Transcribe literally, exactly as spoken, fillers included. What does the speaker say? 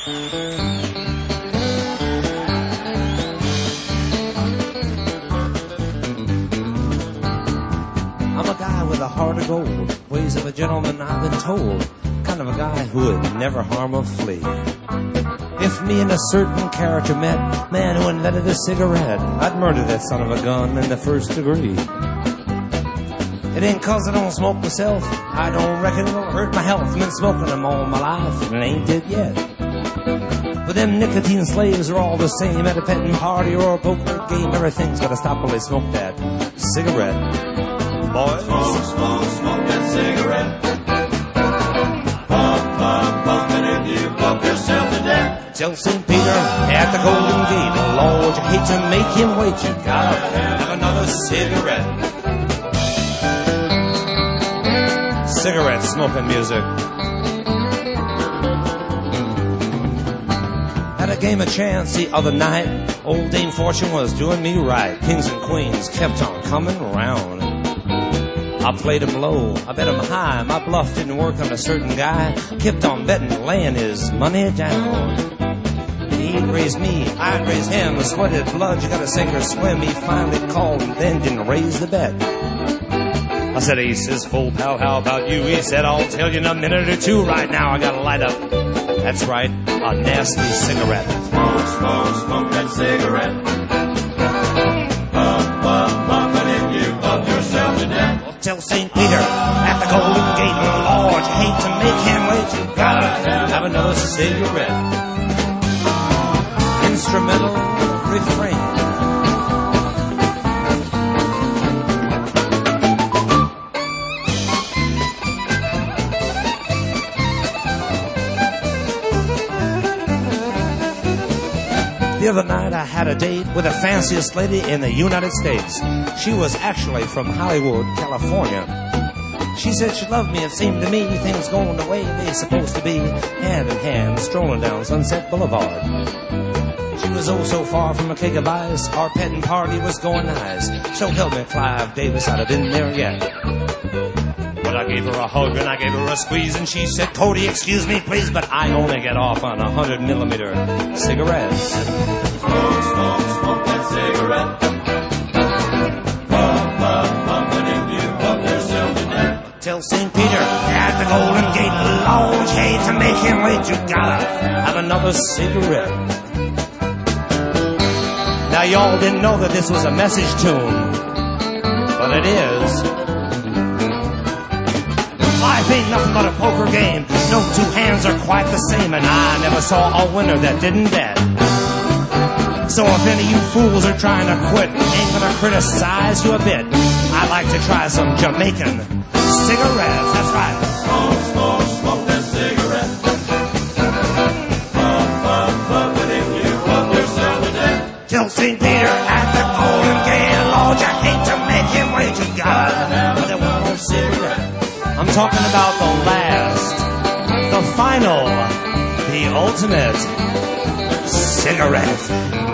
I'm a guy with a heart of gold, ways of a gentleman I've been told, kind of a guy who would never harm a flea. If me and a certain character met, man who invented a cigarette, I'd murder that son of a gun in the first degree. It ain't cause I don't smoke myself, I don't reckon it'll hurt my health. I've been smoking them all my life, and it ain't dead yet. But them nicotine slaves are all the same at a petting party or a poker game. Everything's gotta stop while they smoke that cigarette. Boys, smoke, smoke, smoke that cigarette. Pump, pump, pump, and if you pump yourself to death. Tell Saint Peter at the Golden Gate, Lord, you hate to make him wait. You gotta have another cigarette. Cigarette smoking music. Had a game of chance the other night. Old Dame Fortune was doing me right. Kings and queens kept on coming around. I played him low, I bet him high. My bluff didn't work on a certain guy. Kept on betting, laying his money down. He'd raise me, I'd raise him. I sweated blood, you gotta sink or swim. He finally called and then didn't raise the bet. I said, Ace full, pal, how about you? He said, I'll tell you in a minute or two. Right now I gotta light up, that's right, a nasty cigarette. Smoke, smoke, smoke that cigarette. Pump, pump, pump, and if you pump yourself to death. Well, tell Saint Peter at the Golden Gate, Lord, you hate to make him wait. You gotta have another cigarette. Instrumental refrain. The other night I had a date with the fanciest lady in the United States. She was actually from Hollywood, California. She said she loved me. It seemed to me things going the way they're supposed to be, hand in hand, strolling down Sunset Boulevard. She was oh so far from a cake of ice. Our petting party was going nice. So help me, Clive Davis, I'd have been there yet. But I gave her a hug and I gave her a squeeze, and she said, Cody, excuse me, please, but I only get off on a hundred millimeter cigarettes. Smoke, smoke, smoke that cigarette. Pump, pump, pump, and if you pump yourself to death. Tell Saint Peter at the Golden Gate, Lord, you hate to make him wait. You gotta have another cigarette. Now y'all didn't know that this was a message tune, but it is. Life ain't nothing but a poker game. No two hands are quite the same, and I never saw a winner that didn't bet. So if any of you fools are trying to quit, ain't gonna criticize you a bit. I'd like to try some Jamaican cigarettes. That's right. Smoke, smoke, smoke that cigarette. Pump, pump, pump, and if you pump yourself to death. Till Saint Peter at the Golden Gate, Lord, you hate to make him wait. You gotta have one more cigarette. I'm talking about the last, the final, the ultimate cigarette.